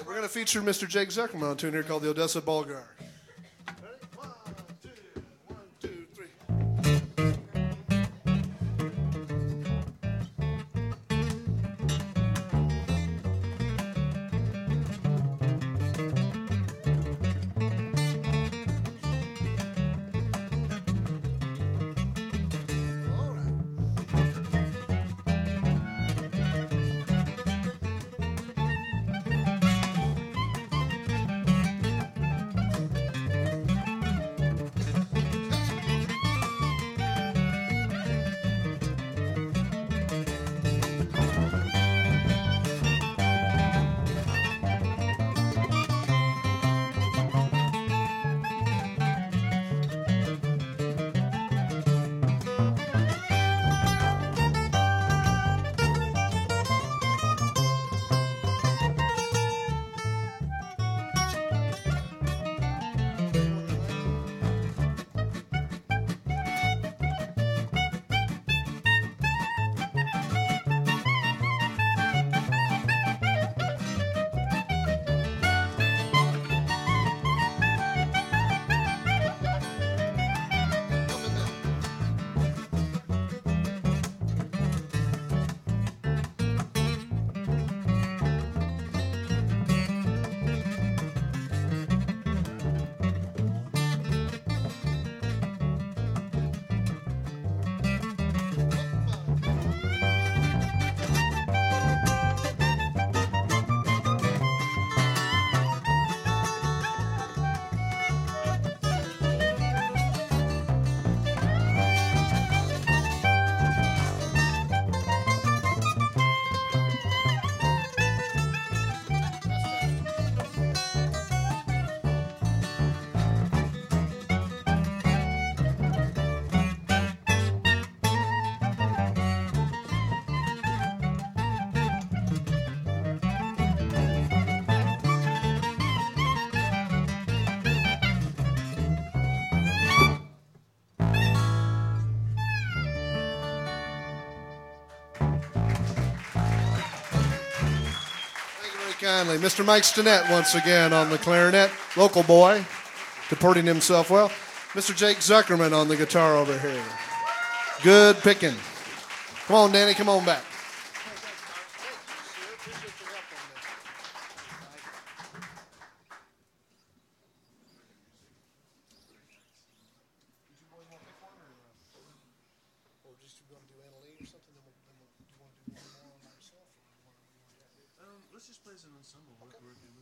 right, we're going to feature Mr. Jake Zuckerman on a tune here called the Odessa Bulgar. Ready? 1, 2, 1, 2, 3. Kindly. Mr. Mike Stinnett once again on the clarinet, local boy, deporting himself well. Mr. Jake Zuckerman on the guitar over here. Good picking. Come on, Danny, come on back. Let's just play as an ensemble. We're okay with